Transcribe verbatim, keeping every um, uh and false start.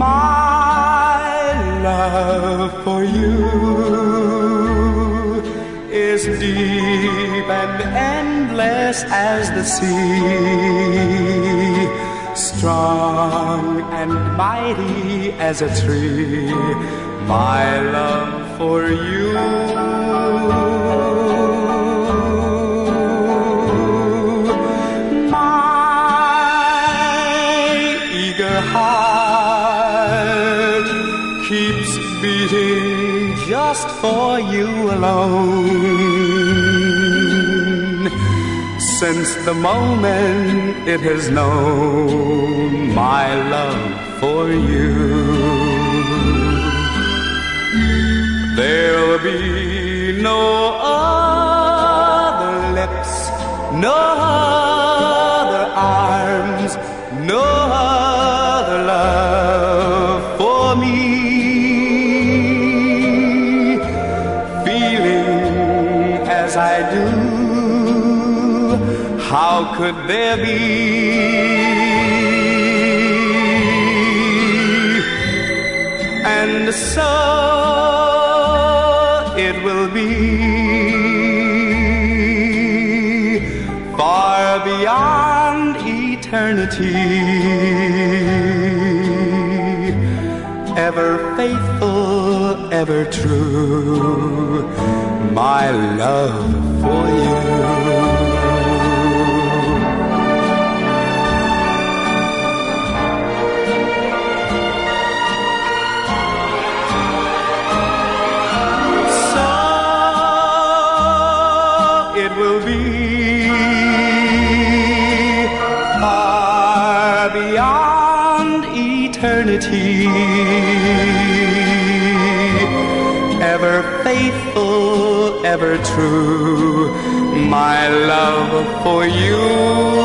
My love for you is deep and endless as the sea, strong and mighty as a tree. My love for you, heart keeps beating just for you alone. Since the moment it has known my love for you, there'll be no other lips, no other arms, no other love for me. Feeling as I do, how could there be? And so it will be, far beyond eternity, ever faithful, ever true, my love for you. So it will be, far beyond eternity, ever faithful, ever true, my love for you.